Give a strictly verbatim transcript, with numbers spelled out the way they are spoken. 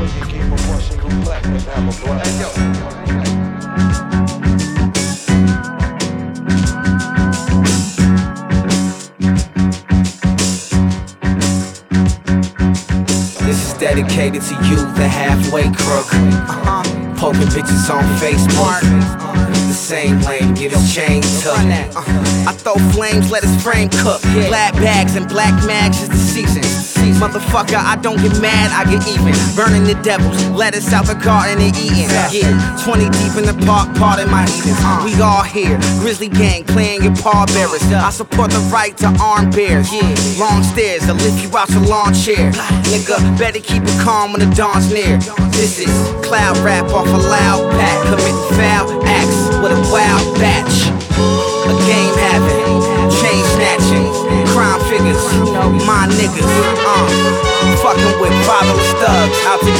So you keep a Russian roulette and have a blast. Hey, yo. This is dedicated to you, the halfway crook. Uh-huh. Poking bitches on Facebook. The same lane, get his chain took. Uh, I throw flames, let his frame cook. Glad bags and black mags is the season. Motherfucker, I don't get mad, I get even. Burning the devils, lettuce out the garden and eating. Yeah, twenty deep in the park, part of my eatings. We all here, Grizzly Gang playing your pallbearers. I support the right to arm bears. Long stairs to lift you out your lawn chair. Nigga, better keep it calm when the dawn's near. This is cloud rap off a loud pack. Committing foul acts with a wild batch. A game having, chain snatching, crime figures, my niggas. Uh, fucking with fatherless thugs out to